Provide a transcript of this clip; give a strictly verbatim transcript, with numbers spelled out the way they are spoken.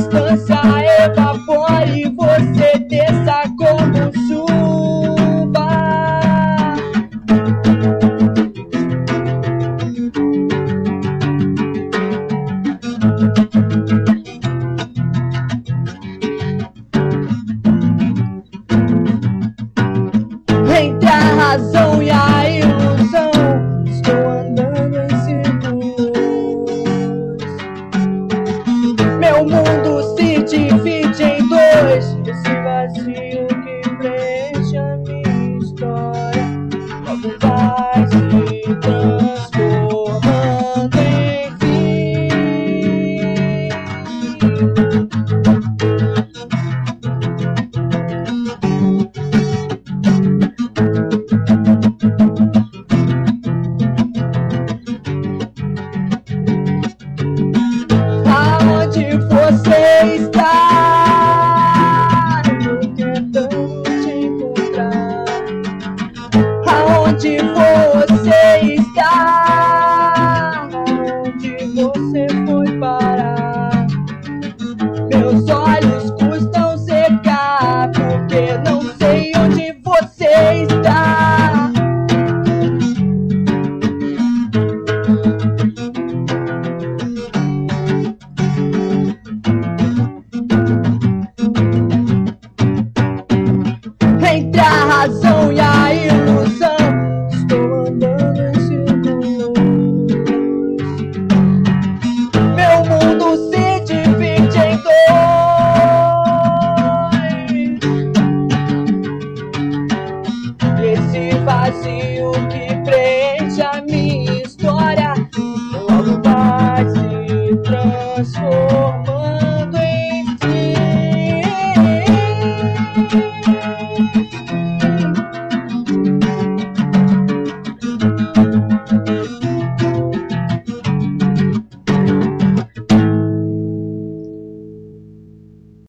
distância evapore e você desça como chuva. Entre a razão e a ilusão, estou andando em círculos. Meu mundo se divide em dois, esse vazio que preenche a minha história logo vai se transformando em fim. Aonde você está? Eu tô tentando te encontrar. Aonde você está? Aonde você foi parar? Meus olhos custam secar, porque não sei onde você está. Entre a razão e a ilusão, estou andando em círculos. Meu mundo se divide em dois, esse vazio que